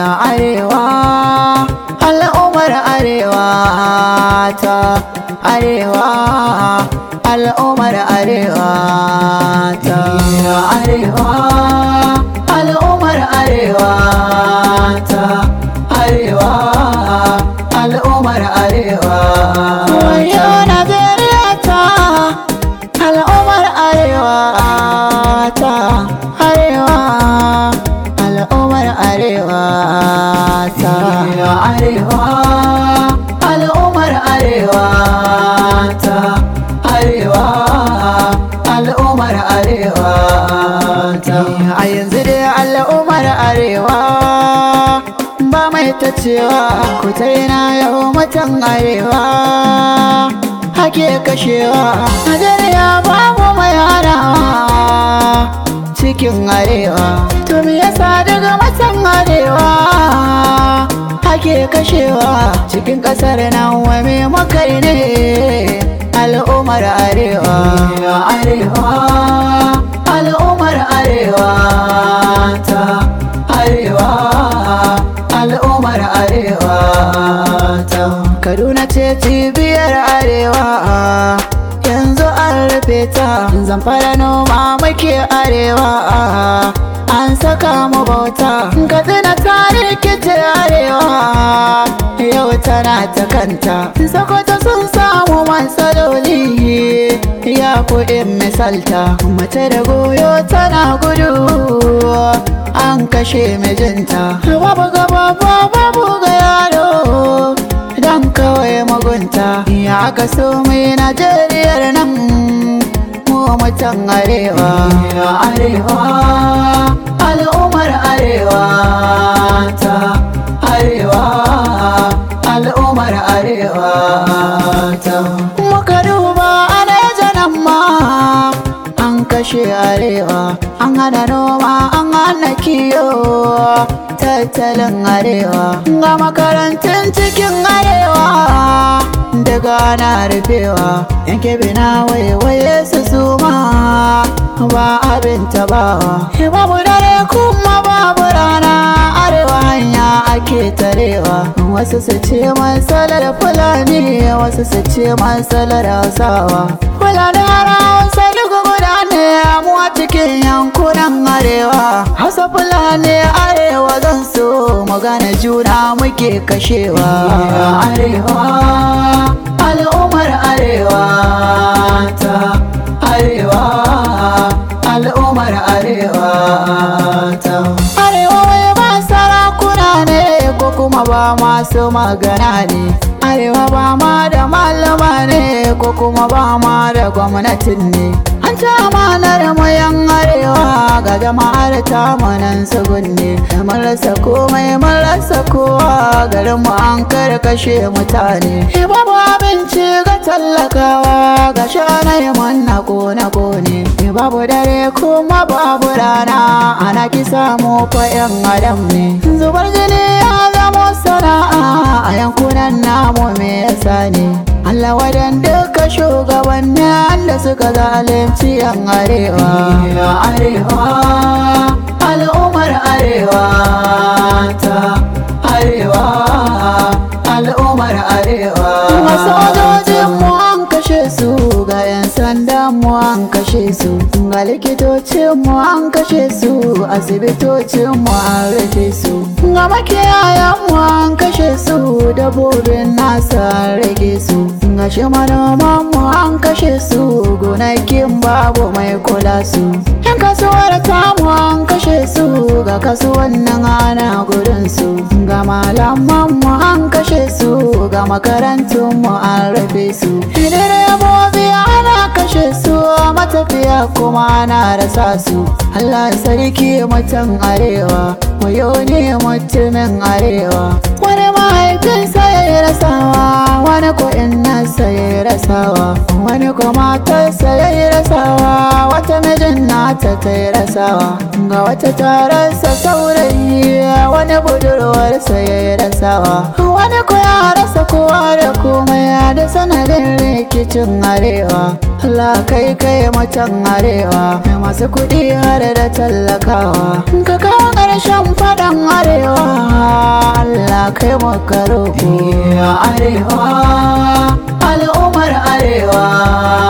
arewa al'ummar arewa ta arewa al'ummar arewa ta arewa al'ummar arewa ta arewa al'ummar arewa wayo Najeriya ta al'ummar arewa ta arewa al'ummar arewa ta arewa al'ummar arewa ta arewa al'ummar arewa ta a yanzu dai al'ummar arewa ba mai ta cewa ku ta yana yau mutan arewa hake kashewa Najeriya babu mai hanawa cikin arewa to me yasa daga mutan arewa hake kashewa cikin kasar nan wa me makai ne al'ummar arewa arewa al'ummar arewa ta arewa al'ummar arewa ta Kaduna ce cibiyar arewa yanzu an rufe ta Zamfara noma muke arewa an saka mu bauta Katsina ta rikice arewa yau tana ta kanta Sokoto sun samu matsaloli ya kuɗin misalta mace da goyo tana gudu an kashe mijinta babu gaba babu ga yaro dan kawai mugunta ya aka so mai Najeriyar nan mu mutan arewa arewa al'ummar arewa ta arewa al'ummar arewa ta muka duba nan ma an kashe arewa an hana noma an hana kiyo tattalin arewa ga makarantun cikin arewa daga na rufewa yanke bina waiwaye su suma ba abin tabawa babu dare kuma babu rana arewa hanya ake tarewa wasu su ce matsalar fulani wasu su ce matsalar hausawa fulani hausa duk guda ne mu a cikin yankunan arewa hausa fulani arewa zan so mu gane juna muke kashewa arewa al'ummar arewa ta arewa al'ummar arewa ta arewa wai ba sarakuna ne ko kuma ba masu magana ne arewa ba ma da malama ne ko kuma ba ma da gwamnatin ne an ta amanar mayan arewa ga jama'ar ta manan sugunne mun rasa komai mun rasa kowa garin mu an karkashe mutane babu abinci ga tallakawa ga shanai manna kone babu dare kuma babu rana ana kisa mu fa yan adam ne zubar jini ya zama sana'a a yankunan namu me yasa ne Allah wadan duka shugabannin da suka zalunci yan arewa arewa al'ummar arewa ta arewa al'ummar arewa masojojin mu an kashe su ga yan sandan mu an kashe su ga likitocin mu an kashe su asibitocin mu an rufe su ga makiyayan mu an kashe su dabbobin nasa an rage su ga shi manoman mu an kashe su gonakin babu mai kula su yan kasuwar tamu an kashe su ga kasuwannin ana gudun su ga malaman mu an kashe su ga makarantun mu an rufe su direbobi ana kashe su matafiya kuma ana rasa su Allah sarki mutan arewa wayo ne mutumin arewa wani mahaifinsa ya yi rasawa wani ko innansa ya yi rasawa wani ko matarsa ya yi rasawa wata mijin nata ta yi rasawa ga wata tararsa saurayi wani budurwarsa ya yi rasawa wani ko ya rasa kowa da komai da sanadin maganin rikicin arewa. Allah kai kai macen arewa, masu kuɗi har da tallakawa. Ka kawo ƙarshen faɗan arewa, Allah kai maka roƙo. Arewa, al'ummar arewa.